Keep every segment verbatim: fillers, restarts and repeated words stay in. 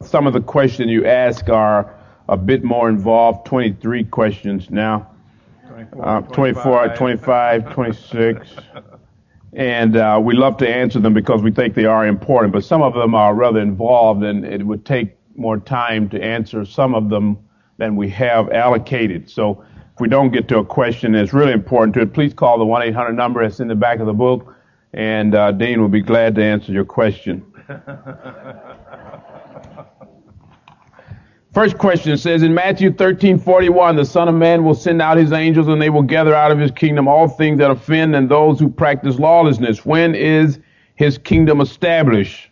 Some of the questions you ask are a bit more involved, twenty-three questions now, twenty-four, uh, twenty-four, twenty-five, twenty-six. And uh, we love to answer them because we think they are important, but some of them are rather involved, and it would take more time to answer some of them than we have allocated. So if we don't get to a question that's really important to it, please call the one eight hundred number that's in the back of the book, and uh, Dean will be glad to answer your question. First question says, in Matthew thirteen forty-one, the Son of Man will send out his angels, and they will gather out of his kingdom all things that offend and those who practice lawlessness. When is his kingdom established?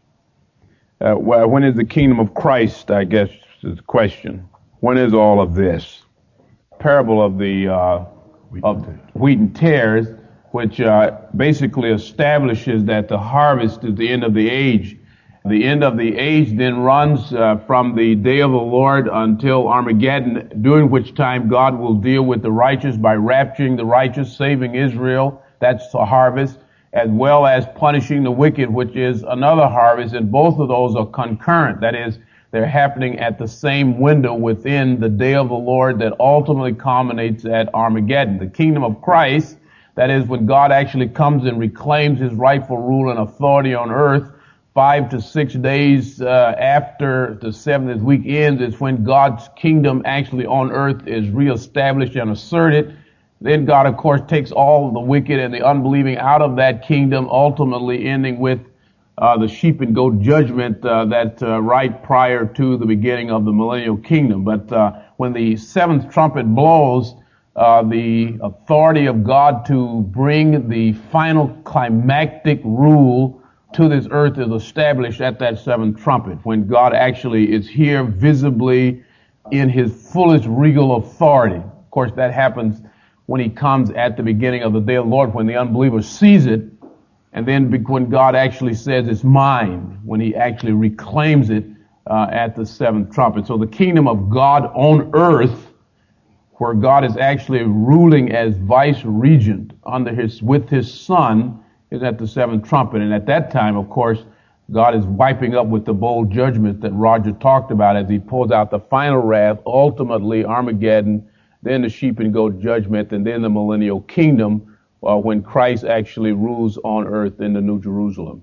Uh, well, when is the kingdom of Christ, I guess, is the question. When is all of this? Parable of the uh, wheat, of and wheat and tares, which uh, basically establishes that the harvest is the end of the age. The end of the age then runs uh, from the day of the Lord until Armageddon, during which time God will deal with the righteous by rapturing the righteous, saving Israel. That's the harvest, as well as punishing the wicked, which is another harvest. And both of those are concurrent. That is, they're happening at the same window within the day of the Lord that ultimately culminates at Armageddon. The kingdom of Christ, that is, when God actually comes and reclaims his rightful rule and authority on earth, Five to six days uh, after the seventieth week ends is when God's kingdom actually on earth is reestablished and asserted. Then God, of course, takes all the wicked and the unbelieving out of that kingdom, ultimately ending with uh, the sheep and goat judgment uh, that uh, right prior to the beginning of the millennial kingdom. But uh, when the seventh trumpet blows, uh, the authority of God to bring the final climactic rule to this earth is established at that seventh trumpet, when God actually is here visibly in his fullest regal authority. Of course, that happens when he comes at the beginning of the day of the Lord, when the unbeliever sees it, and then when God actually says it's mine, when he actually reclaims it uh, at the seventh trumpet. So the kingdom of God on earth, where God is actually ruling as vice regent under his with his Son, is at the seventh trumpet. And at that time, of course, God is wiping up with the bowl judgment that Roger talked about as he pulls out the final wrath, ultimately Armageddon, then the sheep and goat judgment, and then the millennial kingdom, uh, when Christ actually rules on earth in the New Jerusalem.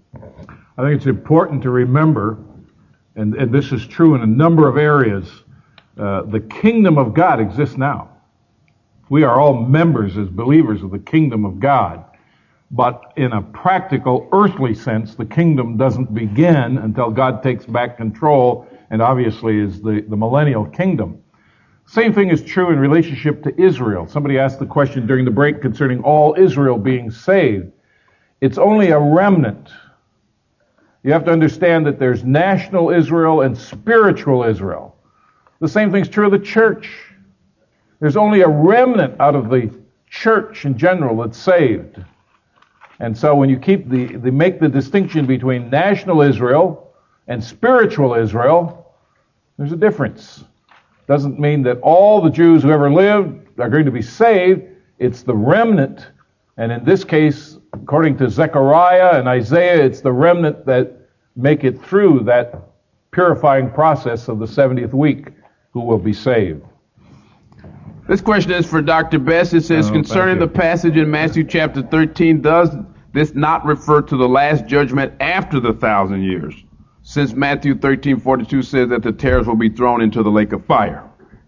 I think it's important to remember, and, and this is true in a number of areas, uh, the kingdom of God exists now. We are all members as believers of the kingdom of God. But in a practical, earthly sense, the kingdom doesn't begin until God takes back control, and obviously is the, the millennial kingdom. Same thing is true in relationship to Israel. Somebody asked the question during the break concerning all Israel being saved. It's only a remnant. You have to understand that there's national Israel and spiritual Israel. The same thing's true of the church. There's only a remnant out of the church in general that's saved. And so when you keep the, they make the distinction between national Israel and spiritual Israel, there's a difference. Doesn't mean that all the Jews who ever lived are going to be saved. It's the remnant. And in this case, according to Zechariah and Isaiah, it's the remnant that make it through that purifying process of the seventieth week who will be saved. This question is for Doctor Best. It says, oh, concerning the passage in Matthew chapter thirteen, does this not refer to the last judgment after the thousand years? Since Matthew thirteen forty-two says that the tares will be thrown into the lake of fire.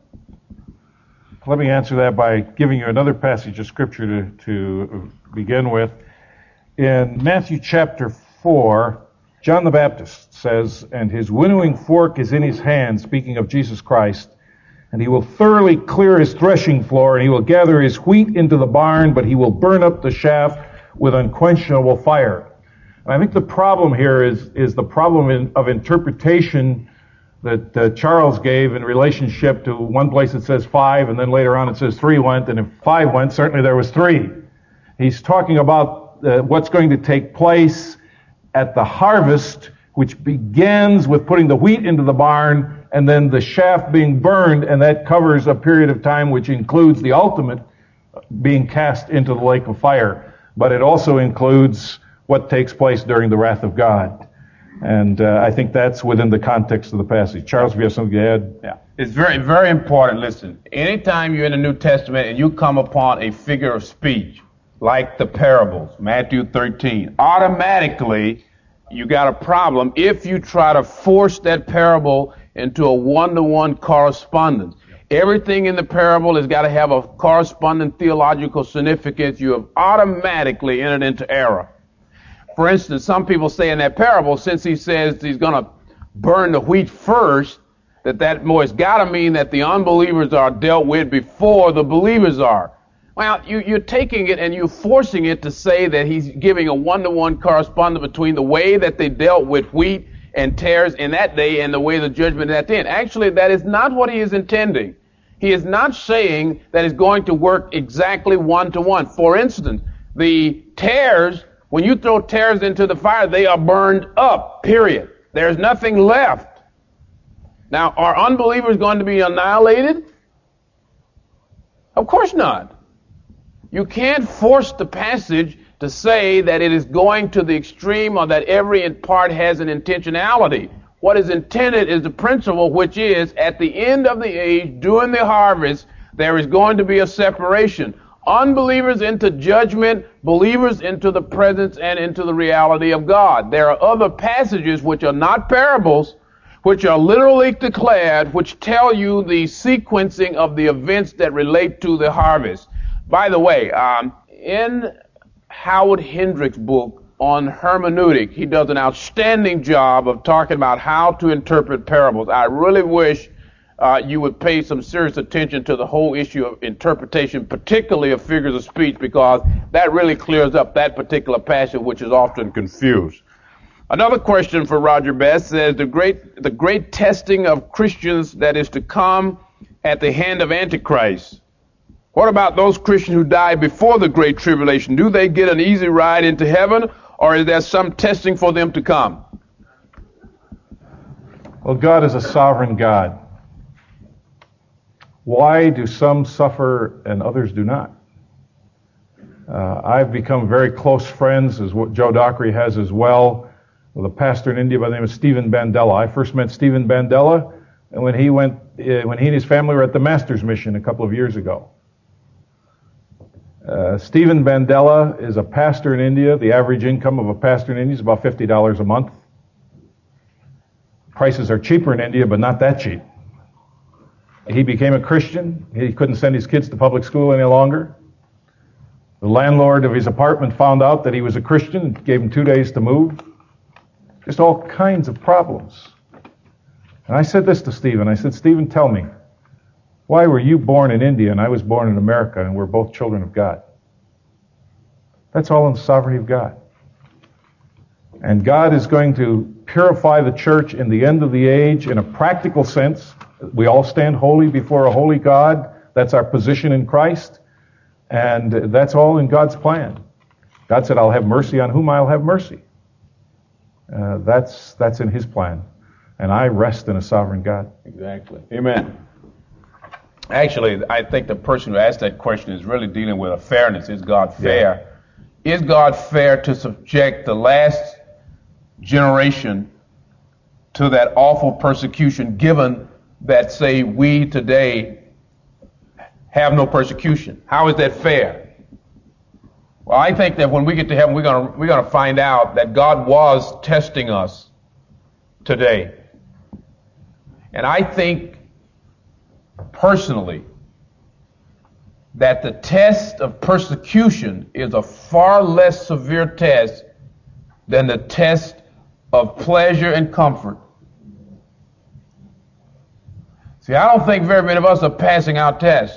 Let me answer that by giving you another passage of scripture to, to begin with. In Matthew chapter four, John the Baptist says, and his winnowing fork is in his hand, speaking of Jesus Christ, and he will thoroughly clear his threshing floor, and he will gather his wheat into the barn, but he will burn up the chaff with unquenchable fire. And I think the problem here is, is the problem in, of interpretation that uh, Charles gave in relationship to one place it says five, and then later on it says three went, and if five went, certainly there was three. He's talking about uh, what's going to take place at the harvest, which begins with putting the wheat into the barn, and then the chaff being burned, and that covers a period of time which includes the ultimate being cast into the lake of fire. But it also includes what takes place during the wrath of God. And uh, I think that's within the context of the passage. Charles, if you have something to add? Yeah. It's very, very important. Listen, anytime you're in the New Testament and you come upon a figure of speech, like the parables, Matthew thirteen, automatically you got a problem if you try to force that parable into a one-to-one correspondence. Everything in the parable has got to have a corresponding theological significance. You have automatically entered into error. For instance, some people say in that parable, since he says he's going to burn the wheat first, that that more has got to mean that the unbelievers are dealt with before the believers are. Well, you, you're taking it and you're forcing it to say that he's giving a one-to-one correspondence between the way that they dealt with wheat and tares in that day and the way the judgment at that end. Actually, that is not what he is intending. He is not saying that it's going to work exactly one-to-one. For instance, the tares, when you throw tares into the fire, they are burned up, period. There's nothing left. Now, are unbelievers going to be annihilated? Of course not. You can't force the passage to say that it is going to the extreme or that every part has an intentionality. What is intended is the principle, which is at the end of the age, during the harvest, there is going to be a separation. Unbelievers into judgment, believers into the presence and into the reality of God. There are other passages which are not parables, which are literally declared, which tell you the sequencing of the events that relate to the harvest. By the way, um, in Howard Hendrick's book on hermeneutic, he does an outstanding job of talking about how to interpret parables. I really wish uh, you would pay some serious attention to the whole issue of interpretation, particularly of figures of speech, because that really clears up that particular passage, which is often confused. Another question for Roger Best says, the great, the great testing of Christians that is to come at the hand of Antichrist. What about those Christians who died before the Great Tribulation? Do they get an easy ride into heaven, or is there some testing for them to come? Well, God is a sovereign God. Why do some suffer and others do not? Uh, I've become very close friends, as what Joe Dockery has as well, with a pastor in India by the name of Stephen Bandela. I first met Stephen Bandela when he went, uh, when he and his family were at the Master's Mission a couple of years ago. Uh, Stephen Bandela is a pastor in India. The average income of a pastor in India is about fifty dollars a month. Prices are cheaper in India, but not that cheap. He became a Christian. He couldn't send his kids to public school any longer. The landlord of his apartment found out that he was a Christian and gave him two days to move. Just all kinds of problems. And I said this to Stephen. I said, Stephen, tell me, why were you born in India and I was born in America and we're both children of God? That's all in the sovereignty of God. And God is going to purify the church in the end of the age in a practical sense. We all stand holy before a holy God. That's our position in Christ. And that's all in God's plan. God said, I'll have mercy on whom I'll have mercy. Uh, that's that's in His plan. And I rest in a sovereign God. Exactly. Amen. Actually, I think the person who asked that question is really dealing with a fairness. Is God fair? Yeah. Is God fair to subject the last generation to that awful persecution, given that, say, we today have no persecution? How is that fair? Well, I think that when we get to heaven, we're going to we're going to find out that God was testing us today. And I think personally that the test of persecution is a far less severe test than the test of pleasure and comfort. See, I don't think very many of us are passing our tests.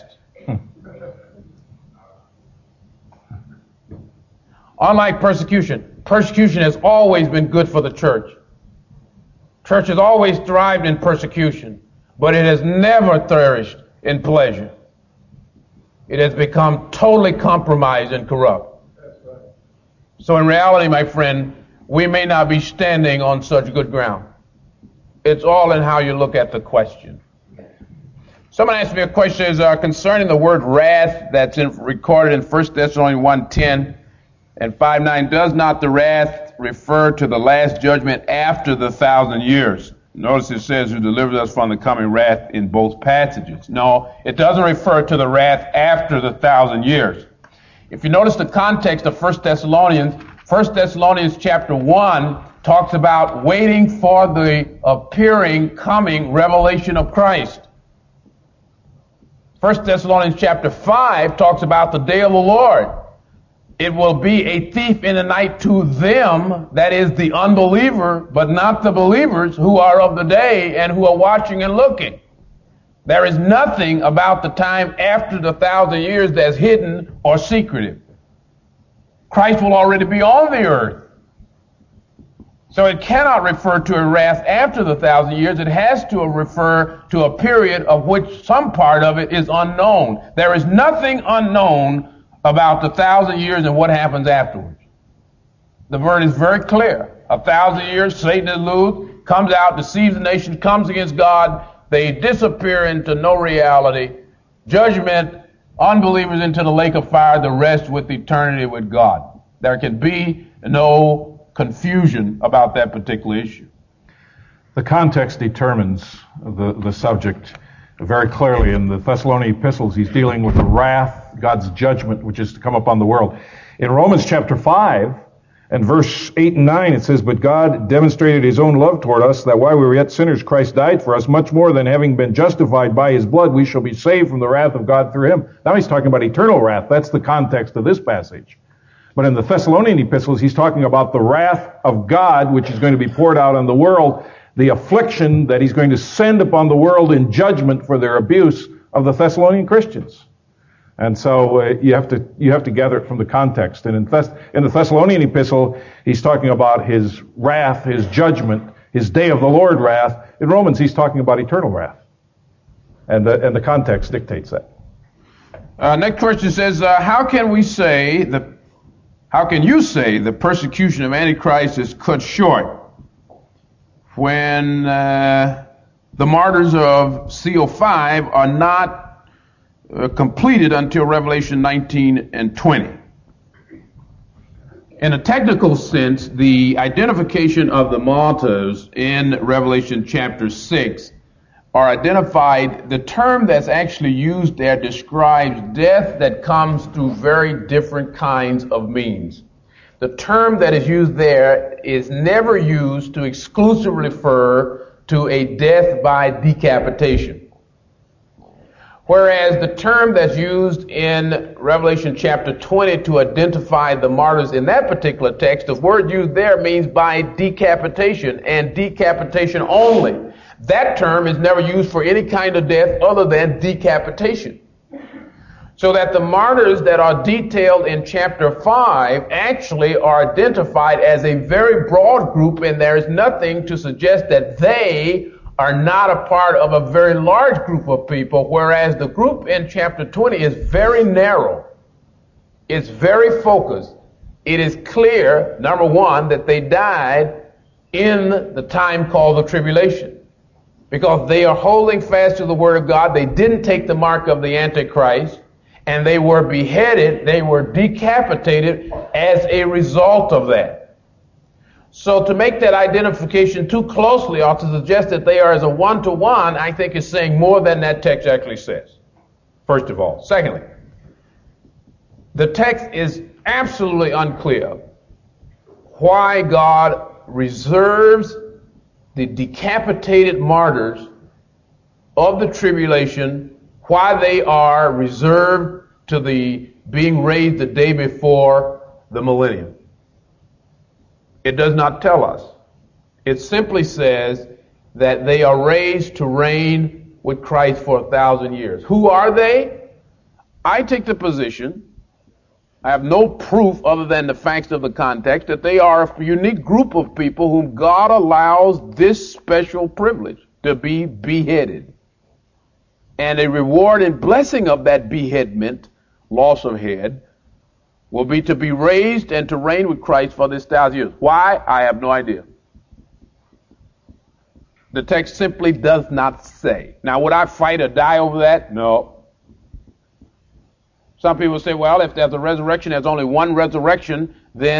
Unlike persecution, persecution has always been good for the church. Church has always thrived in persecution, but it has never flourished in pleasure. It has become totally compromised and corrupt. So in reality, my friend, we may not be standing on such good ground. It's all in how you look at the question. Someone asked me a question is, uh, concerning the word wrath that's in, recorded in First Thessalonians one ten and five nine. Does not the wrath refer to the last judgment after the thousand years? Notice it says who delivers us from the coming wrath in both passages. No, it doesn't refer to the wrath after the thousand years. If you notice the context of First Thessalonians, First Thessalonians chapter one talks about waiting for the appearing, coming revelation of Christ. First Thessalonians chapter five talks about the day of the Lord. It will be a thief in the night to them, that is the unbeliever, but not the believers who are of the day and who are watching and looking. There is nothing about the time after the thousand years that's hidden or secretive. Christ will already be on the earth. So it cannot refer to a wrath after the thousand years. It has to refer to a period of which some part of it is unknown. There is nothing unknown about the thousand years and what happens afterwards. The word is very clear. A thousand years, Satan is loose, comes out, deceives the nation, comes against God. They disappear into no reality. Judgment, unbelievers into the lake of fire, the rest with eternity with God. There can be no confusion about that particular issue. The context determines the, the subject very clearly. In the Thessalonian epistles, he's dealing with the wrath, God's judgment, which is to come upon the world. In Romans chapter five and verse eight and nine, it says, "But God demonstrated his own love toward us, that while we were yet sinners, Christ died for us. Much more than having been justified by his blood, we shall be saved from the wrath of God through him." Now he's talking about eternal wrath. That's the context of this passage. But in the Thessalonian epistles, he's talking about the wrath of God, which is going to be poured out on the world, the affliction that he's going to send upon the world in judgment for their abuse of the Thessalonian Christians. And so uh, you have to you have to gather it from the context. And in, Thess- in the Thessalonian epistle, he's talking about his wrath, his judgment, his day of the Lord wrath. In Romans, he's talking about eternal wrath. And the, and the context dictates that. Uh, next question says, uh, how can we say, the, how can you say the persecution of Antichrist is cut short when uh, the martyrs of C O five are not uh, completed until Revelation nineteen and twenty? In a technical sense, the identification of the martyrs in Revelation chapter six are identified. The term that's actually used there describes death that comes through very different kinds of means. The term that is used there is never used to exclusively refer to a death by decapitation. Whereas the term that's used in Revelation chapter twenty to identify the martyrs in that particular text, the word used there means by decapitation and decapitation only. That term is never used for any kind of death other than decapitation. So that the martyrs that are detailed in chapter five actually are identified as a very broad group, and there is nothing to suggest that they are not a part of a very large group of people, whereas the group in chapter twenty is very narrow. It's very focused. It is clear, number one, that they died in the time called the tribulation, because they are holding fast to the word of God. They didn't take the mark of the Antichrist, and they were beheaded, they were decapitated as a result of that. So to make that identification too closely or to suggest that they are as a one-to-one, I think is saying more than that text actually says, first of all. Secondly, the text is absolutely unclear why God reserves the decapitated martyrs of the tribulation, why they are reserved to the being raised the day before the millennium. It does not tell us. It simply says that they are raised to reign with Christ for a thousand years. Who are they? I take the position, I have no proof other than the facts of the context, that they are a unique group of people whom God allows this special privilege to be beheaded. And a reward and blessing of that beheadment, loss of head, will be to be raised and to reign with Christ for this thousand years. Why? I have no idea. The text simply does not say. Now, would I fight or die over that? No. Some people say, well, if there's a resurrection, there's only one resurrection, then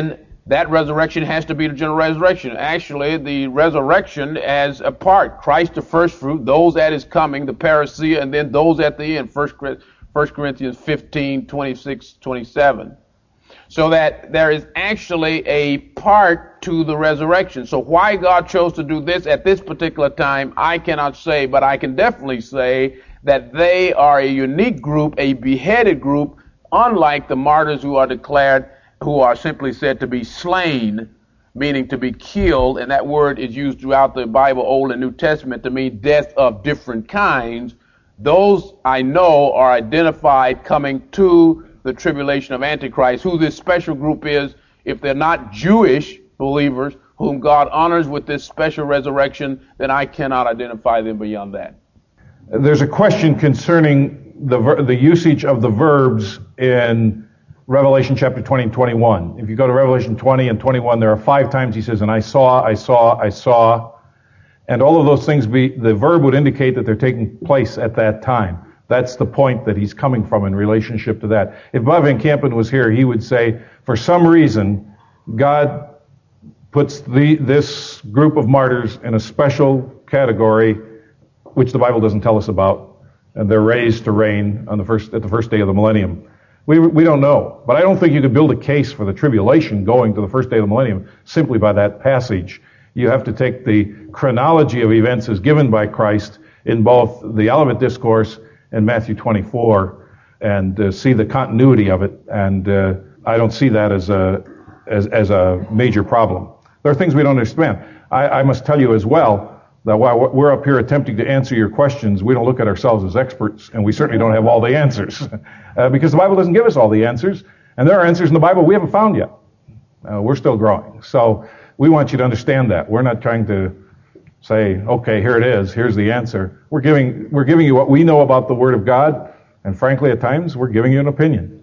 that resurrection has to be the general resurrection. Actually, the resurrection as a part, Christ the first fruit, those at his coming, the parousia, and then those at the end, First Corinthians fifteen, twenty-six, twenty-seven. So that there is actually a part to the resurrection. So why God chose to do this at this particular time, I cannot say, but I can definitely say that they are a unique group, a beheaded group, unlike the martyrs who are declared, who are simply said to be slain, meaning to be killed, and that word is used throughout the Bible, Old and New Testament, to mean death of different kinds. Those I know are identified coming to the tribulation of Antichrist. Who this special group is, if they're not Jewish believers whom God honors with this special resurrection, then I cannot identify them beyond that. There's a question concerning the ver- the usage of the verbs in Revelation chapter twenty and twenty-one. If you go to Revelation twenty and twenty-one, there are five times he says, and I saw, I saw, I saw, and all of those things, be the verb would indicate that they're taking place at that time. That's the point that he's coming from in relationship to that. If Bob Van Kampen was here, he would say, for some reason, God puts the, this group of martyrs in a special category, which the Bible doesn't tell us about, and they're raised to reign on the first, at the first day of the millennium. We, we don't know. But I don't think you could build a case for the tribulation going to the first day of the millennium simply by that passage. You have to take the chronology of events as given by Christ in both the Olivet Discourse and Matthew twenty-four, and uh, see the continuity of it. And uh, I don't see that as a as as a major problem. There are things we don't understand. I, I must tell you as well that while we're up here attempting to answer your questions, we don't look at ourselves as experts, and we certainly don't have all the answers, uh, because the Bible doesn't give us all the answers, and there are answers in the Bible we haven't found yet. Uh, we're still growing, so we want you to understand that. We're not trying to say, okay, here it is, here's the answer. We're giving, we're giving you what we know about the Word of God, and frankly, at times, we're giving you an opinion.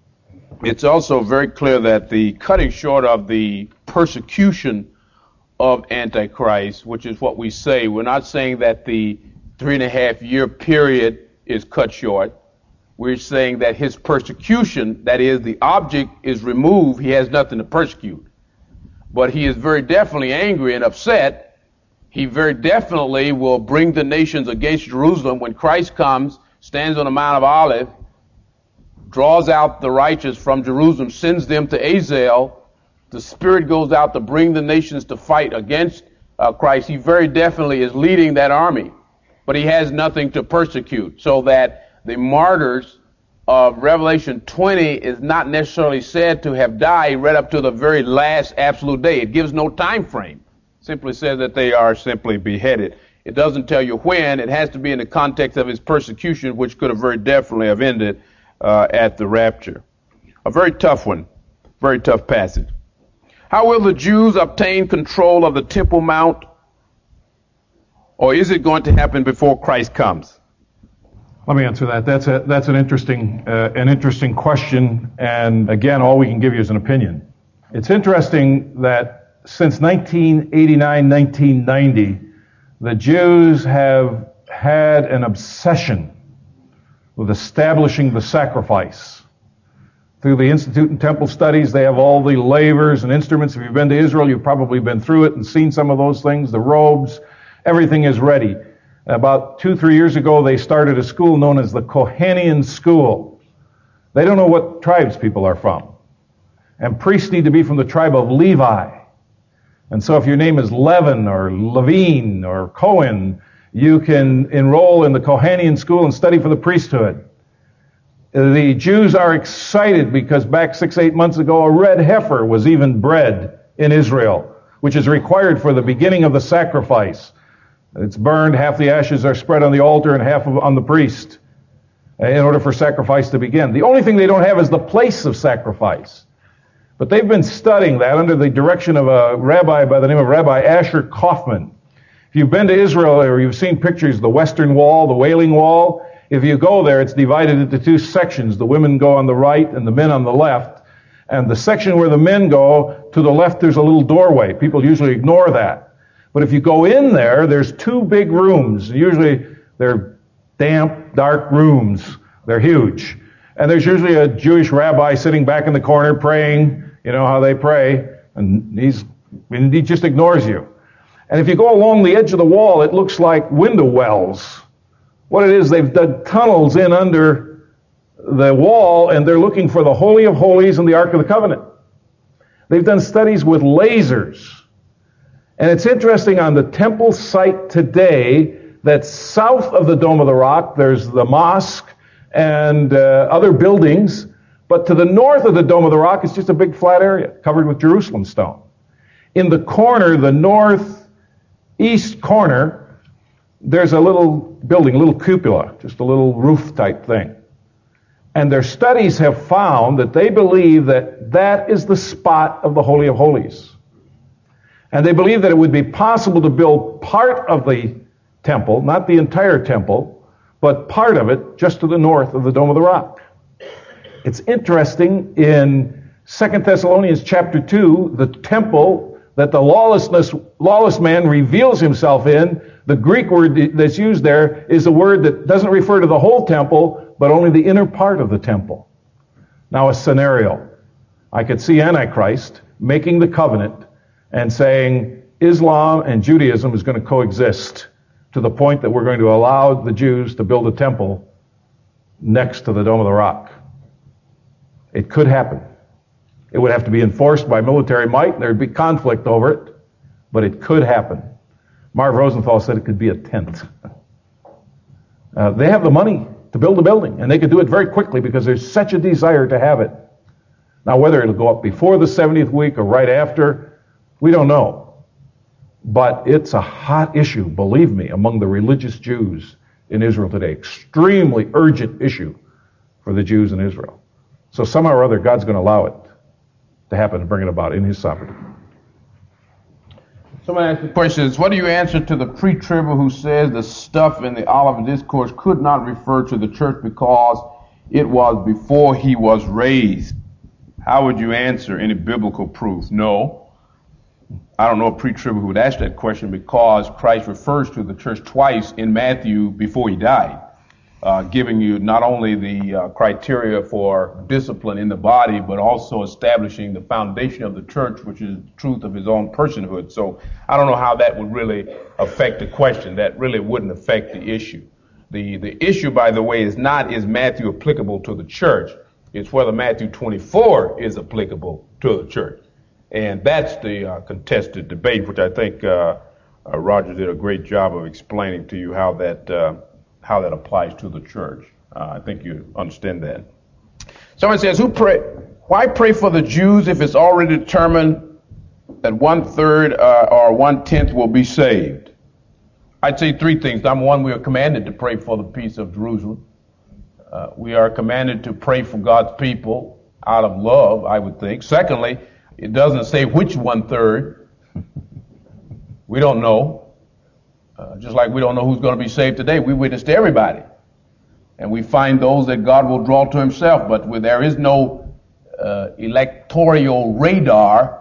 It's also very clear that the cutting short of the persecution of Antichrist, which is what we say, we're not saying that the three and a half year period is cut short. We're saying that his persecution, that is, the object is removed, he has nothing to persecute. But he is very definitely angry and upset. He very definitely will bring the nations against Jerusalem when Christ comes, stands on the Mount of Olives, draws out the righteous from Jerusalem, sends them to Azael. The Spirit goes out to bring the nations to fight against uh, Christ. He very definitely is leading that army, but he has nothing to persecute. So that the martyrs of Revelation twenty is not necessarily said to have died right up to the very last absolute day. It gives no time frame. Simply says that they are simply beheaded. It doesn't tell you when. It has to be in the context of his persecution, which could have very definitely have ended uh, at the rapture. A very tough one, very tough passage. How will the Jews obtain control of the Temple Mount, or is it going to happen before Christ comes? Let me answer that. That's a that's an interesting uh, an interesting question, and again, all we can give you is an opinion. It's interesting that since nineteen eighty-nine, nineteen ninety, the Jews have had an obsession with establishing the sacrifice. Through the Institute and Temple Studies, they have all the lavers and instruments. If you've been to Israel, you've probably been through it and seen some of those things, the robes. Everything is ready. About two, three years ago, they started a school known as the Kohanian School. They don't know what tribes people are from. And priests need to be from the tribe of Levi. And so if your name is Levin or Levine or Cohen, you can enroll in the Kohanian School and study for the priesthood. The Jews are excited because back six, eight months ago, a red heifer was even bred in Israel, which is required for the beginning of the sacrifice. It's burned, half the ashes are spread on the altar and half of, on the priest in order for sacrifice to begin. The only thing they don't have is the place of sacrifice. But they've been studying that under the direction of a rabbi by the name of Rabbi Asher Kaufman. If you've been to Israel or you've seen pictures, the Western Wall, the Wailing Wall, if you go there, it's divided into two sections. The women go on the right and the men on the left. And the section where the men go, to the left there's a little doorway. People usually ignore that. But if you go in there, there's two big rooms. Usually they're damp, dark rooms. They're huge. And there's usually a Jewish rabbi sitting back in the corner praying. You know how they pray. And he's, and he just ignores you. And if you go along the edge of the wall, it looks like window wells. What it is, they've dug tunnels in under the wall, and they're looking for the Holy of Holies and the Ark of the Covenant. They've done studies with lasers. And it's interesting, on the temple site today, that south of the Dome of the Rock, there's the mosque and uh, other buildings, but to the north of the Dome of the Rock, it's just a big flat area covered with Jerusalem stone. In the corner, the northeast corner, there's a little building, a little cupola, just a little roof type thing. And their studies have found that they believe that that is the spot of the Holy of Holies. And they believe that it would be possible to build part of the temple, not the entire temple, but part of it just to the north of the Dome of the Rock. It's interesting, in Second Thessalonians chapter two, the temple that the lawlessness, lawless man reveals himself in, the Greek word that's used there is a word that doesn't refer to the whole temple, but only the inner part of the temple. Now, a scenario. I could see Antichrist making the covenant and saying Islam and Judaism is going to coexist to the point that we're going to allow the Jews to build a temple next to the Dome of the Rock. It could happen. It would have to be enforced by military might, and there'd be conflict over it, but it could happen. Marv Rosenthal said it could be a tent. Uh, they have the money to build a building, and they could do it very quickly because there's such a desire to have it. Now, whether it'll go up before the seventieth week or right after, we don't know. But it's a hot issue, believe me, among the religious Jews in Israel today. Extremely urgent issue for the Jews in Israel. So somehow or other, God's going to allow it to happen and bring it about in His sovereignty. Someone asked the question, is what do you answer to the pre-tribber who says the stuff in the Olivet Discourse could not refer to the church because it was before he was raised? How would you answer? Any biblical proof? No. I don't know a pre-tribber who would ask that question, because Christ refers to the church twice in Matthew before he died, uh, giving you not only the uh, criteria for discipline in the body, but also establishing the foundation of the church, which is the truth of his own personhood. So I don't know how that would really affect the question. That really wouldn't affect the issue. The, the issue, by the way, is not is Matthew applicable to the church. It's whether Matthew twenty-four is applicable to the church. And that's the uh, contested debate, which I think uh, uh, Roger did a great job of explaining to you how that uh, how that applies to the church. Uh, I think you understand that. Someone says, "Who pray? Why pray for the Jews if it's already determined that one third uh, or one tenth will be saved?" I'd say three things. Number one, we are commanded to pray for the peace of Jerusalem. Uh, we are commanded to pray for God's people out of love, I would think. Secondly, it doesn't say which one-third. We don't know. Uh, just like we don't know who's going to be saved today. We witness to everybody. And we find those that God will draw to himself. But where there is no uh, electoral radar,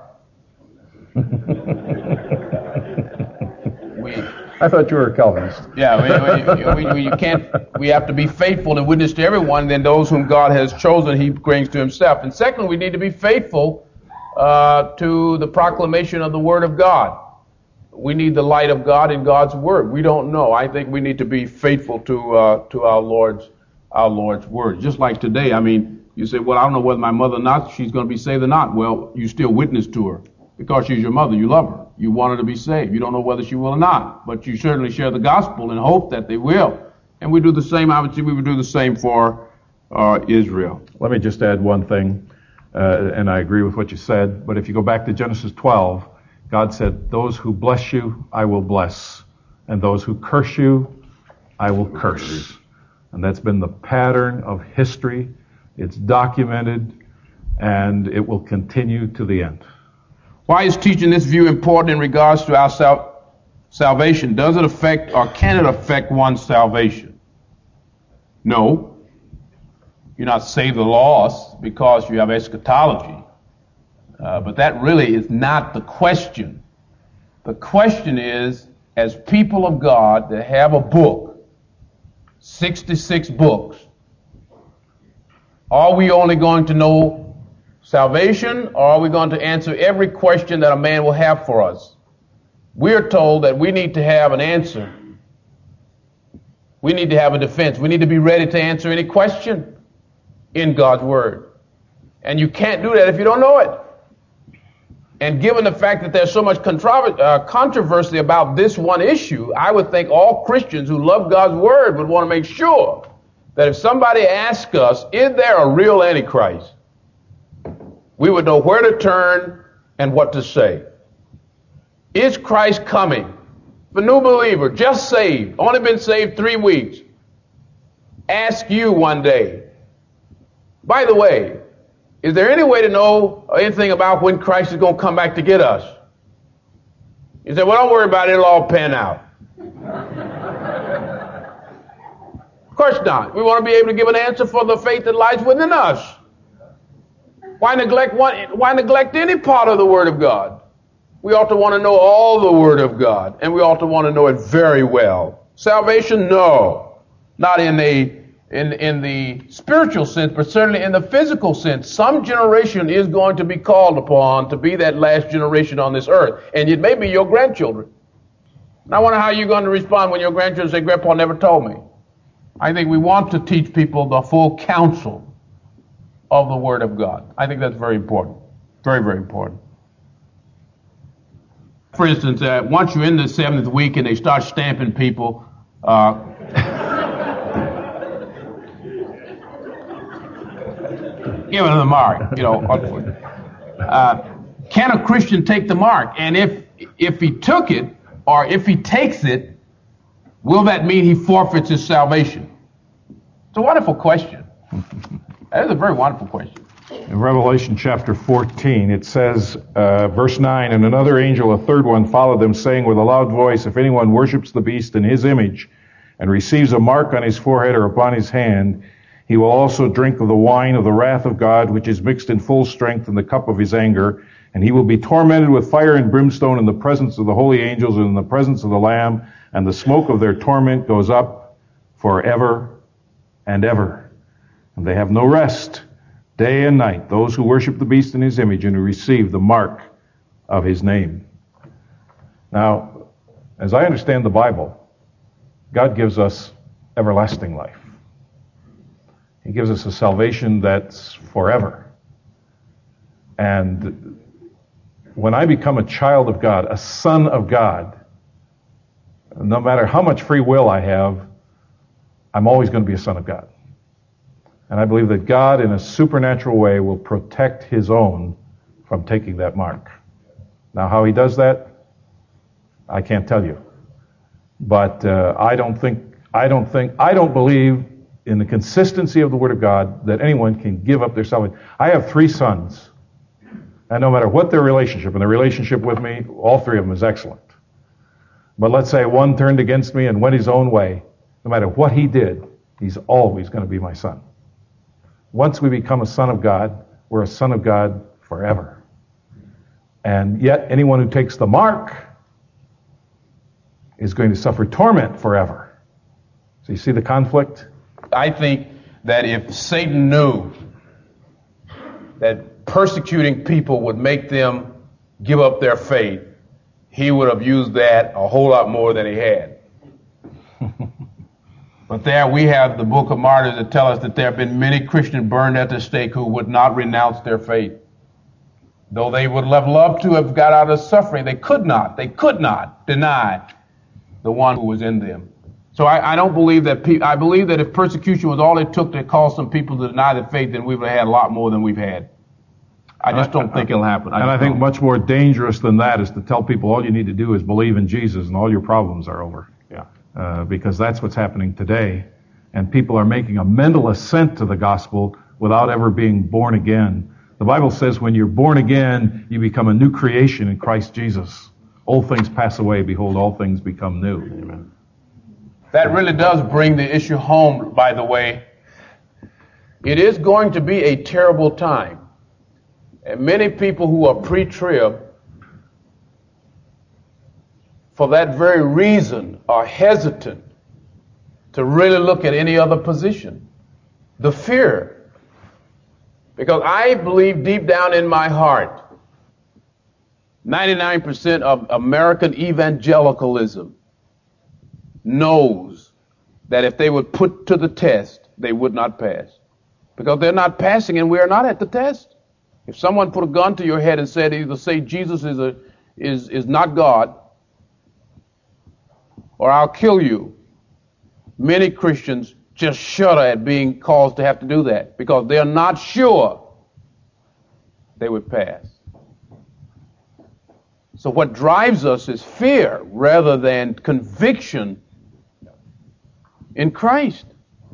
we... I thought you were a Calvinist. Yeah, we, we, we, you can't. We have to be faithful and witness to everyone. Then those whom God has chosen, He brings to Himself. And secondly, we need to be faithful uh, to the proclamation of the Word of God. We need the light of God in God's Word. We don't know. I think we need to be faithful to uh, to our Lord's our Lord's Word. Just like today, I mean, you say, "Well, I don't know whether my mother or not she's going to be saved or not." Well, you still witness to her because she's your mother. You love her. You want her to be saved. You don't know whether she will or not, but you certainly share the gospel and hope that they will. And we do the same. Obviously, we would do the same for uh, Israel. Let me just add one thing, uh, and I agree with what you said. But if you go back to Genesis twelve, God said, "Those who bless you, I will bless, and those who curse you, I will curse." And that's been the pattern of history. It's documented, and it will continue to the end. Why is teaching this view important in regards to our sal- salvation? Does it affect or can it affect one's salvation? No. You're not saved or lost because you have eschatology. Uh, but that really is not the question. The question is, as people of God that have a book, sixty-six books, are we only going to know Salvation, or are we going to answer every question that a man will have for us? We are told that we need to have an answer. We need to have a defense. We need to be ready to answer any question in God's Word. And you can't do that if you don't know it. And given the fact that there's so much controver- uh, controversy about this one issue, I would think all Christians who love God's Word would want to make sure that if somebody asks us, is there a real Antichrist? We would know where to turn and what to say. Is Christ coming? The new believer, just saved, only been saved three weeks, ask you one day, by the way, is there any way to know anything about when Christ is going to come back to get us? You say, well, don't worry about it, it'll all pan out. Of course not. We want to be able to give an answer for the faith that lies within us. Why neglect one, why neglect any part of the Word of God? We ought to want to know all the Word of God, and we ought to want to know it very well. Salvation, no. Not in a in in the spiritual sense, but certainly in the physical sense. Some generation is going to be called upon to be that last generation on this earth, and it may be your grandchildren. And I wonder how you're going to respond when your grandchildren say, Grandpa never told me. I think we want to teach people the full counsel of the Word of God. I think that's very important. Very, very important. For instance, uh, once you're in the seventh week and they start stamping people, uh, giving them the mark, you know. Uh, can a Christian take the mark? And if if he took it, or if he takes it, will that mean he forfeits his salvation? It's a wonderful question. That is a very wonderful question. In Revelation chapter fourteen, it says, uh, verse nine, and another angel, a third one, followed them, saying with a loud voice, if anyone worships the beast in his image and receives a mark on his forehead or upon his hand, he will also drink of the wine of the wrath of God, which is mixed in full strength in the cup of his anger, and he will be tormented with fire and brimstone in the presence of the holy angels and in the presence of the Lamb, and the smoke of their torment goes up forever and ever. And they have no rest day and night, those who worship the beast in his image and who receive the mark of his name. Now, as I understand the Bible, God gives us everlasting life. He gives us a salvation that's forever. And when I become a child of God, a son of God, no matter how much free will I have, I'm always going to be a son of God. And I believe that God, in a supernatural way, will protect his own from taking that mark. Now, how he does that, I can't tell you. But uh, I don't think, I don't think, I don't believe in the consistency of the Word of God that anyone can give up their salvation. I have three sons, and no matter what their relationship, and their relationship with me, all three of them is excellent. But let's say one turned against me and went his own way. No matter what he did, he's always going to be my son. Once we become a son of God, we're a son of God forever. And yet, anyone who takes the mark is going to suffer torment forever. So you see the conflict? I think that if Satan knew that persecuting people would make them give up their faith, he would have used that a whole lot more than he had. But there we have the Book of Martyrs that tell us that there have been many Christians burned at the stake who would not renounce their faith. Though they would have loved to have got out of suffering, they could not. They could not deny the one who was in them. So I, I don't believe that, pe- I believe that if persecution was all it took to cause some people to deny their faith, then we would have had a lot more than we've had. I just don't think it'll happen. I and I think don't. much more dangerous than that is to tell people all you need to do is believe in Jesus and all your problems are over. Yeah. Uh, because that's what's happening today. And people are making a mental assent to the gospel without ever being born again. The Bible says when you're born again, you become a new creation in Christ Jesus. Old things pass away, behold, all things become new. Amen. That really does bring the issue home, by the way. It is going to be a terrible time. And many people who are pre-trib, for that very reason, are hesitant to really look at any other position. The fear Because I believe deep down in my heart, ninety-nine percent of American evangelicalism knows that if they would put to the test, they would not pass. Because they're not passing and we are not at the test. If someone put a gun to your head and said either say Jesus is a is is not God or I'll kill you, many Christians just shudder at being caused to have to do that because they're not sure they would pass. So what drives us is fear rather than conviction in Christ.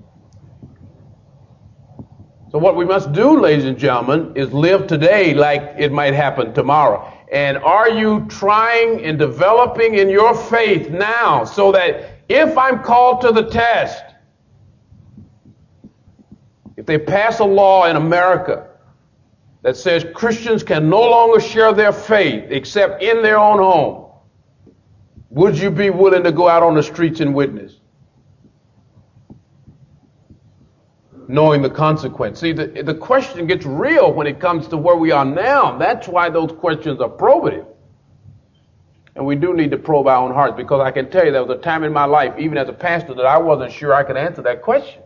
So what we must do, ladies and gentlemen, is live today like it might happen tomorrow. And are you trying and developing in your faith now so that if I'm called to the test, if they pass a law in America that says Christians can no longer share their faith except in their own home, would you be willing to go out on the streets and witness? Knowing the consequence. See, the, the question gets real when it comes to where we are now. That's why those questions are probative. And we do need to probe our own hearts, because I can tell you there was a time in my life, even as a pastor, that I wasn't sure I could answer that question.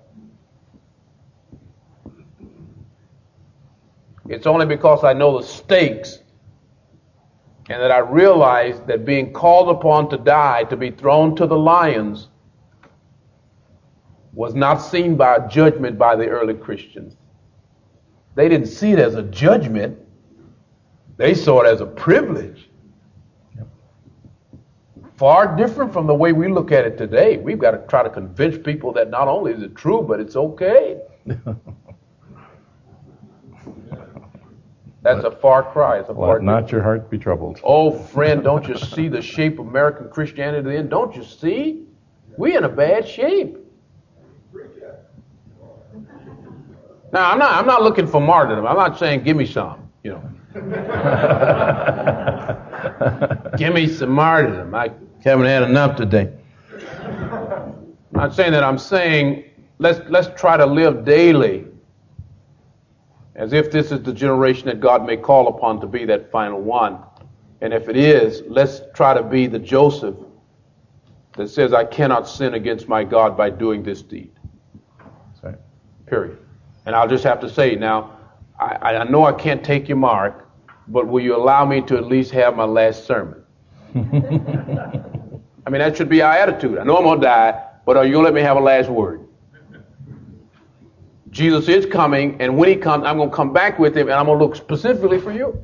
It's only because I know the stakes and that I realize that being called upon to die, to be thrown to the lions, was not seen by a judgment by the early Christians. They didn't see it as a judgment. They saw it as a privilege. Yep. Far different from the way we look at it today. We've got to try to convince people that not only is it true, but it's okay. That's let, a far cry. It's a far let not your heart be troubled. Oh, friend, don't you see the shape of American Christianity in? Don't you see? We're in a bad shape. Now, I'm not, I'm not looking for martyrdom. I'm not saying give me some, you know. Give me some martyrdom. I haven't had enough today. I'm not saying that. I'm saying let's, let's try to live daily as if this is the generation that God may call upon to be that final one. And if it is, let's try to be the Joseph that says, I cannot sin against my God by doing this deed. Right. Period. And I'll just have to say, now, I, I know I can't take your mark, but will you allow me to at least have my last sermon? I mean, that should be our attitude. I know I'm going to die, but are you going to let me have a last word? Jesus is coming, and when he comes, I'm going to come back with him, and I'm going to look specifically for you.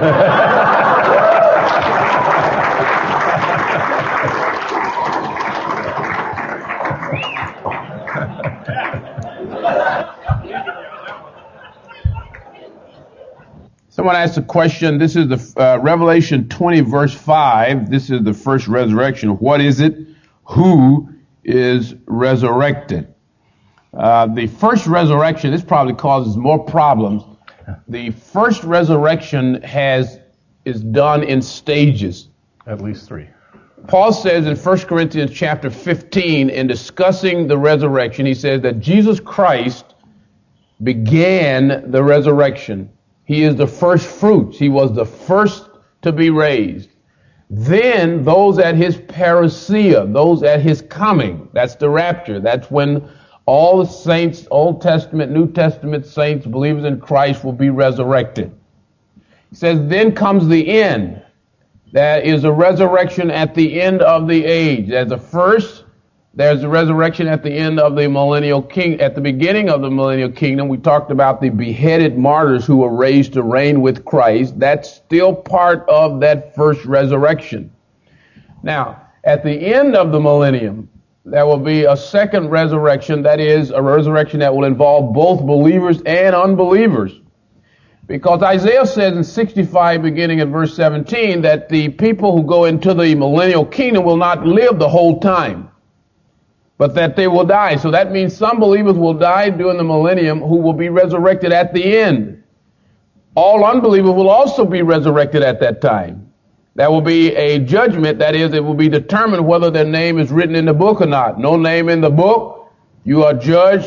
Someone asked a question. This is the uh, Revelation twenty, verse five. This is the first resurrection. What is it? Who is resurrected? Uh, the first resurrection, this probably causes more problems. The first resurrection has is done in stages. At least three. Paul says in First Corinthians chapter fifteen, in discussing the resurrection, he says that Jesus Christ began the resurrection. He is the first fruits. He was the first to be raised. Then those at his parousia, those at his coming, that's the rapture. That's when all the saints, Old Testament, New Testament saints, believers in Christ will be resurrected. He says, then comes the end. There is a resurrection at the end of the age. There's the first, there's a resurrection at the end of the millennial king. At the beginning of the millennial kingdom, we talked about the beheaded martyrs who were raised to reign with Christ. That's still part of that first resurrection. Now, at the end of the millennium, there will be a second resurrection. That is a resurrection that will involve both believers and unbelievers. Because Isaiah says in sixty-five, beginning at verse seventeen, that the people who go into the millennial kingdom will not live the whole time, but that they will die. So that means some believers will die during the millennium who will be resurrected at the end. All unbelievers will also be resurrected at that time. There will be a judgment, that is, it will be determined whether their name is written in the book or not. No name in the book, you are judged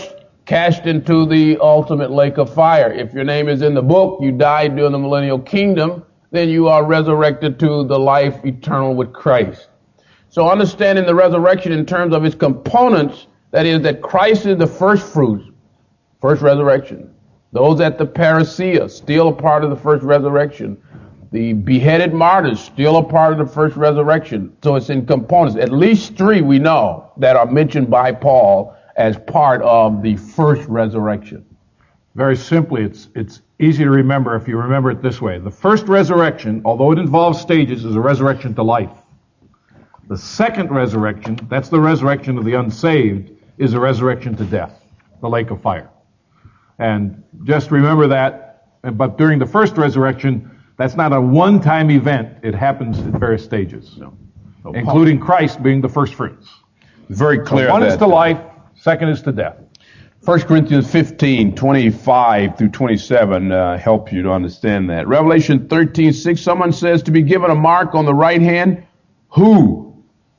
cast into the ultimate lake of fire. If your name is in the book, you died during the millennial kingdom, then you are resurrected to the life eternal with Christ. So understanding the resurrection in terms of its components, that is that Christ is the first fruits, first resurrection. Those at the parousia, still a part of the first resurrection. The beheaded martyrs, still a part of the first resurrection. So it's in components. At least three we know that are mentioned by Paul as part of the first resurrection. Very simply, it's it's easy to remember if you remember it this way. The first resurrection, although it involves stages, is a resurrection to life. The second resurrection, that's the resurrection of the unsaved, is a resurrection to death, the lake of fire. And just remember that, but during the first resurrection, that's not a one-time event. It happens at various stages, No. So including Christ being the first fruits. Very clear. So one that, is to life, second is to death. First Corinthians fifteen, twenty-five through twenty-seven uh, help you to understand that. Revelation thirteen, six, someone says to be given a mark on the right hand. Who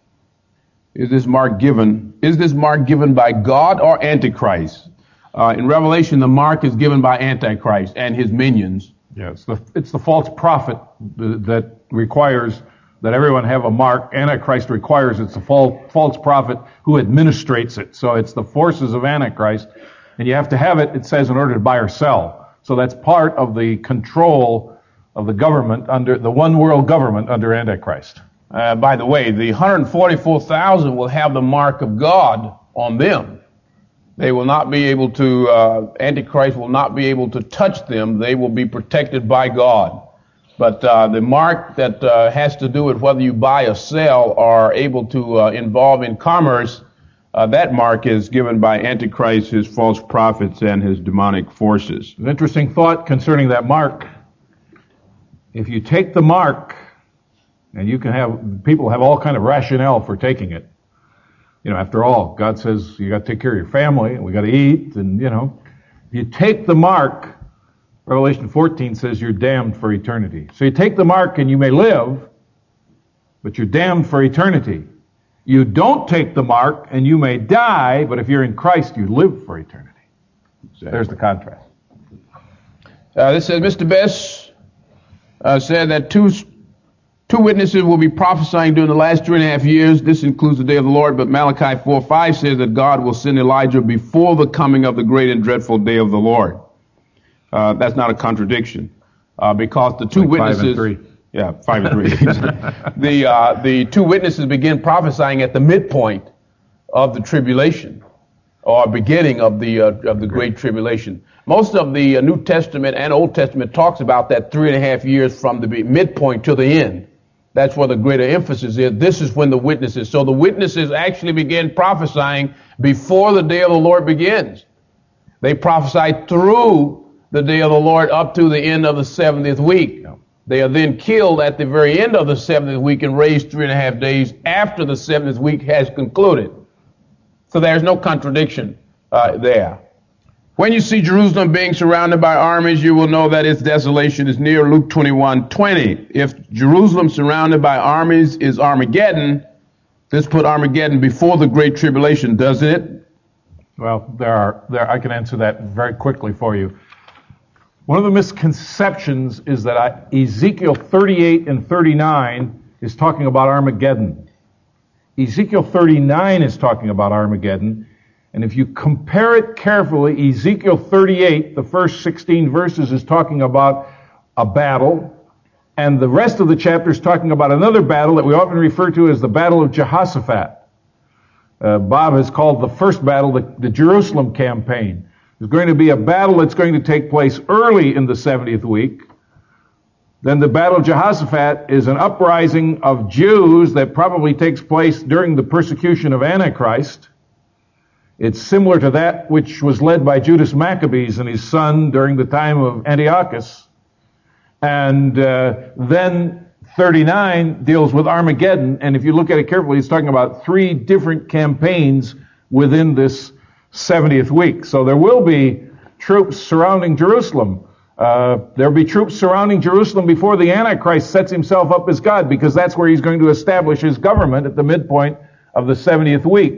is this mark given? Is this mark given by God or Antichrist? Uh, in Revelation, the mark is given by Antichrist and his minions. Yeah, it's the, it's the false prophet that requires that everyone have a mark. Antichrist requires it's a false, false prophet who administrates it. So it's the forces of Antichrist. And you have to have it, it says, in order to buy or sell. So that's part of the control of the government under, the one world government under Antichrist. Uh, by the way, the one hundred forty-four thousand will have the mark of God on them. They will not be able to, uh, Antichrist will not be able to touch them. They will be protected by God. But uh, the mark that uh, has to do with whether you buy or sell or are able to uh, involve in commerce, uh, that mark is given by Antichrist, his false prophets, and his demonic forces. An interesting thought concerning that mark. If you take the mark, and you can have, people have all kind of rationale for taking it. You know, after all, God says you got to take care of your family, and we got to eat, and you know, if you take the mark, Revelation fourteen says you're damned for eternity. So you take the mark and you may live, but you're damned for eternity. You don't take the mark and you may die, but if you're in Christ, you live for eternity. So there's the contrast. Uh, this says, Mister Best uh, said that two Two witnesses will be prophesying during the last three and a half years. This includes the day of the Lord, but Malachi four five says that God will send Elijah before the coming of the great and dreadful day of the Lord. Uh, that's not a contradiction, uh, because the two like witnesses, five and three. yeah, five and three. the uh, the two witnesses begin prophesying at the midpoint of the tribulation, or beginning of the uh, of the great tribulation. Most of the uh, New Testament and Old Testament talks about that three and a half years from the midpoint to the end. That's where the greater emphasis is. This is when the witnesses. So the witnesses actually begin prophesying before the day of the Lord begins. They prophesy through the day of the Lord up to the end of the seventieth week. They are then killed at the very end of the seventieth week and raised three and a half days after the seventieth week has concluded. So there's no contradiction uh, there. When you see Jerusalem being surrounded by armies, you will know that its desolation is near. Luke twenty-one twenty. If Jerusalem surrounded by armies is Armageddon, this put Armageddon before the Great Tribulation, doesn't it? Well, there are, there, I can answer that very quickly for you. One of the misconceptions is that I, Ezekiel thirty-eight and thirty-nine is talking about Armageddon. Ezekiel thirty-nine is talking about Armageddon. And if you compare it carefully, Ezekiel thirty-eight, the first sixteen verses, is talking about a battle, and the rest of the chapter is talking about another battle that we often refer to as the Battle of Jehoshaphat. Uh, Bob has called the first battle the, the Jerusalem campaign. There's going to be a battle that's going to take place early in the seventieth week. Then the Battle of Jehoshaphat is an uprising of Jews that probably takes place during the persecution of Antichrist. It's similar to that which was led by Judas Maccabees and his son during the time of Antiochus. And uh, then thirty-nine deals with Armageddon, and if you look at it carefully, it's talking about three different campaigns within this seventieth week. So there will be troops surrounding Jerusalem. Uh, there'll be troops surrounding Jerusalem before the Antichrist sets himself up as God, because that's where he's going to establish his government at the midpoint of the seventieth week.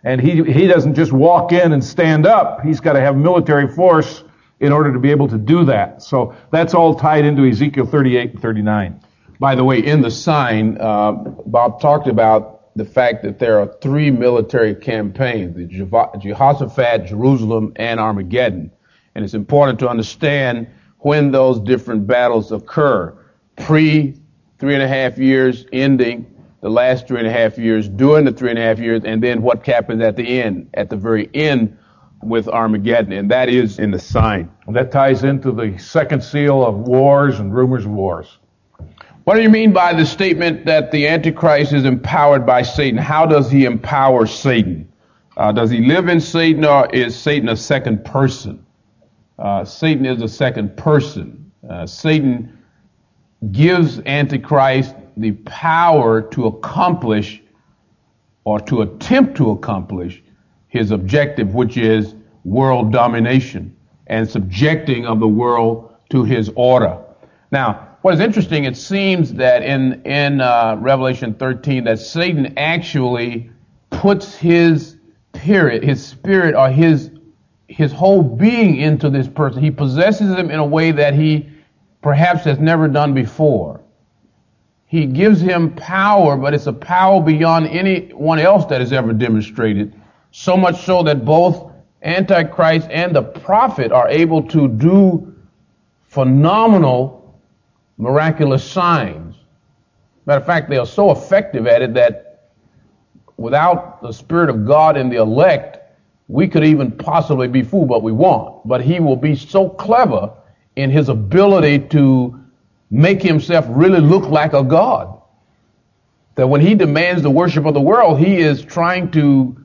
And he, he doesn't just walk in and stand up. He's got to have military force in order to be able to do that. So that's all tied into Ezekiel thirty-eight and thirty-nine. By the way, in the sign, uh, Bob talked about the fact that there are three military campaigns, the Jeho- Jehoshaphat, Jerusalem, and Armageddon. And it's important to understand when those different battles occur. Pre three and a half years, ending the last three and a half years, during the three and a half years, and then what happens at the end, at the very end with Armageddon. And that is in the sign. And that ties into the second seal of wars and rumors of wars. What do you mean by the statement that the Antichrist is empowered by Satan? How does he empower Satan? Uh, does he live in Satan, or is Satan a second person? Uh, Satan is a second person. Uh, Satan gives Antichrist the power to accomplish or to attempt to accomplish his objective, which is world domination and subjecting of the world to his order. Now, what is interesting, it seems that in in uh, Revelation thirteen, that Satan actually puts his spirit, his spirit, or his his whole being into this person. He possesses him in a way that he perhaps has never done before. He gives him power, but it's a power beyond anyone else that has ever demonstrated. So much so that both Antichrist and the prophet are able to do phenomenal miraculous signs. Matter of fact, they are so effective at it that without the Spirit of God and the elect, we could even possibly be fooled, but we won't. But he will be so clever in his ability to make himself really look like a god, that when he demands the worship of the world, he is trying to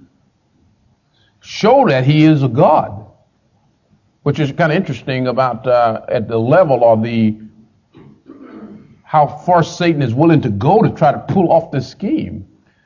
show that he is a god, which is kind of interesting about uh, at the level of the how far Satan is willing to go to try to pull off this scheme.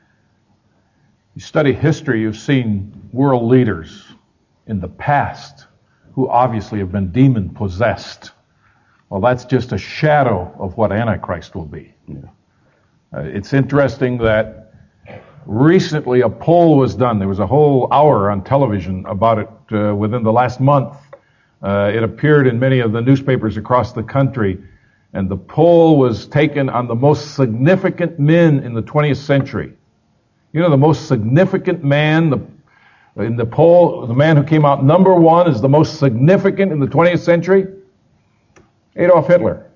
You study history, you've seen world leaders in the past who obviously have been demon possessed. Well, that's just a shadow of what Antichrist will be. Yeah. Uh, it's interesting that recently a poll was done. There was a whole hour on television about it uh, within the last month. Uh, it appeared in many of the newspapers across the country. And the poll was taken on the most significant men in the twentieth century. You know, the most significant man the, in the poll, the man who came out number one is the most significant in the twentieth century? Adolf Hitler.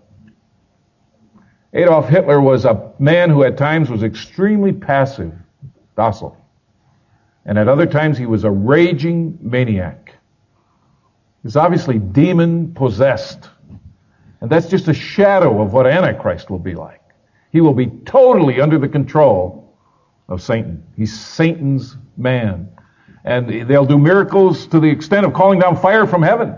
Adolf Hitler was a man who at times was extremely passive, docile. And at other times he was a raging maniac. He's obviously demon possessed. And that's just a shadow of what Antichrist will be like. He will be totally under the control of Satan. He's Satan's man. And they'll do miracles to the extent of calling down fire from heaven.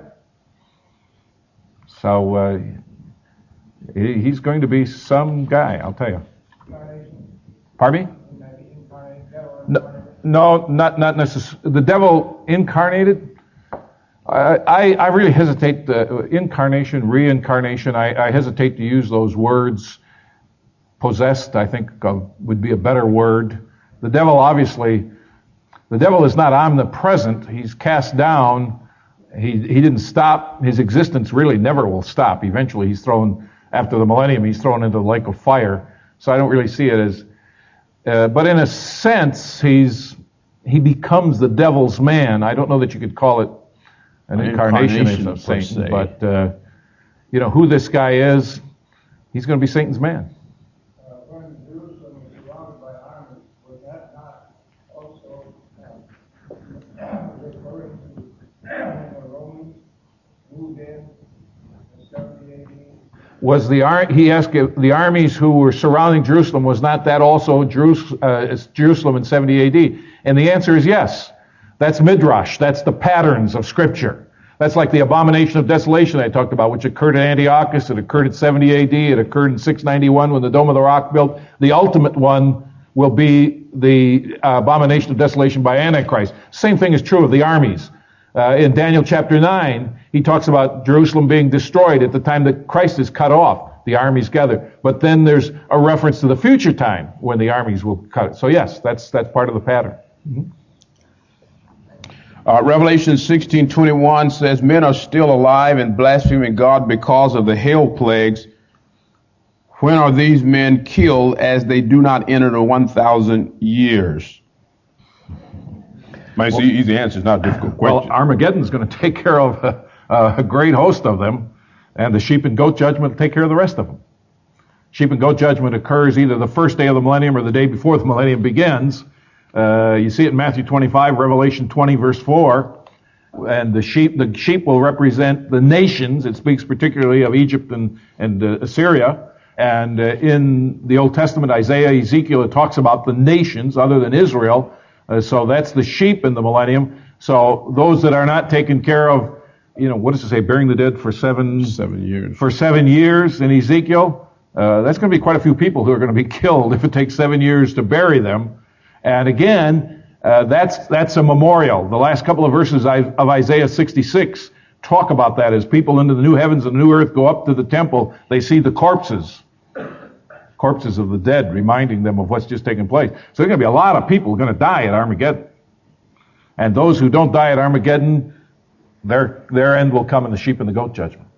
So uh, he's going to be some guy, I'll tell you. Pardon me? No, no not, not necessarily. The devil incarnated? I, I really hesitate, uh, incarnation, reincarnation, I, I hesitate to use those words. Possessed, I think, uh, would be a better word. The devil, obviously, the devil is not omnipresent. He's cast down. He, he didn't stop. His existence really never will stop. Eventually, he's thrown, after the millennium, he's thrown into the lake of fire. So I don't really see it as, uh, but in a sense, he's, he becomes the devil's man. I don't know that you could call it an incarnation, incarnation of Satan, but uh, you know who this guy is. He's going to be Satan's man. Uh, when Jerusalem was surrounded by armies, was that not also um, referring to when the Romans moved in in seventy A D? Was the ar- he asked if the armies who were surrounding Jerusalem, was not that also Jerus- uh, Jerusalem in seventy A D? And the answer is yes. That's Midrash. That's the patterns of Scripture. That's like the abomination of desolation I talked about, which occurred at Antiochus. It occurred at seventy A D. It occurred in six ninety-one when the Dome of the Rock built. The ultimate one will be the uh, abomination of desolation by Antichrist. Same thing is true of the armies. Uh, in Daniel chapter nine, he talks about Jerusalem being destroyed at the time that Christ is cut off. The armies gather. But then there's a reference to the future time when the armies will cut it. So yes, that's that's part of the pattern. Mm-hmm. Uh, Revelation sixteen twenty-one says, men are still alive and blaspheming God because of the hail plagues. When are these men killed, as they do not enter the one thousand years? Might see easy answer, it's not a difficult question. Well, Armageddon's going to take care of a, a great host of them, and the sheep and goat judgment will take care of the rest of them. Sheep and goat judgment occurs either the first day of the millennium or the day before the millennium begins. Uh, you see it in Matthew twenty-five, Revelation twenty, verse four. And the sheep, the sheep will represent the nations. It speaks particularly of Egypt and, and uh, Assyria. And uh, in the Old Testament, Isaiah, Ezekiel, it talks about the nations other than Israel. Uh, so that's the sheep in the millennium. So those that are not taken care of, you know, what does it say? Burying the dead for seven, Seven years. for seven years in Ezekiel. Uh, that's going to be quite a few people who are going to be killed if it takes seven years to bury them. And again, uh, that's that's a memorial. The last couple of verses of Isaiah sixty-six talk about that. As people into the new heavens and the new earth go up to the temple, they see the corpses, corpses of the dead, reminding them of what's just taken place. So there's going to be a lot of people going to die at Armageddon. And those who don't die at Armageddon, their their end will come in the sheep and the goat judgment.